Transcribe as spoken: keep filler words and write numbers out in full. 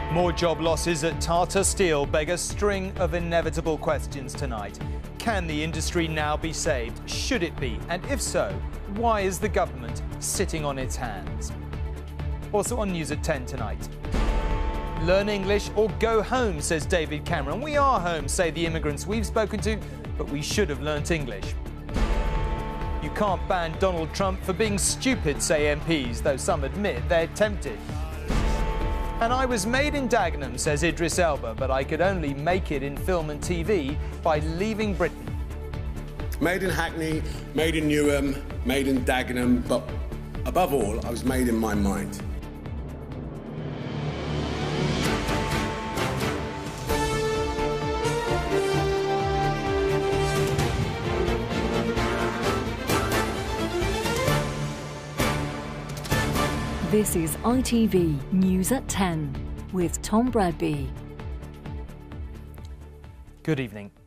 More job losses at Tata Steel beg a string of inevitable questions tonight. Can the industry now be saved? Should it be? And if so, why is the government sitting on its hands? Also on News at ten tonight. Learn English or go home, says David Cameron. We are home, say the immigrants we've spoken to, but we should have learnt English. You can't ban Donald Trump for being stupid, say M Ps, though some admit they're tempted. And I was made in Dagenham, says Idris Elba, but I could only make it in film and T V by leaving Britain. Made in Hackney, made in Newham, made in Dagenham, but above all, I was made in my mind. This is I T V News at ten with Tom Bradby. Good evening.